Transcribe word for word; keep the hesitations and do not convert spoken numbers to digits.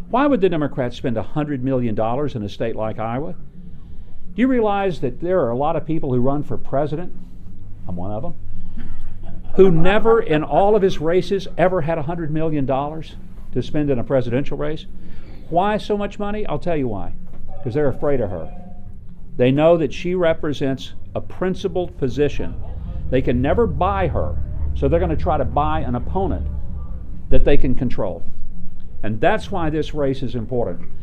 Why would the Democrats spend one hundred million dollars in a state like Iowa? Do you realize that there are a lot of people who run for president? I'm one of them. Who never in all of his races ever had one hundred million dollars to spend in a presidential race. Why so much money? I'll tell you why. Because they're afraid of her. They know that she represents a principled position. They can never buy her, so they're going to try to buy an opponent that they can control. And that's why this race is important.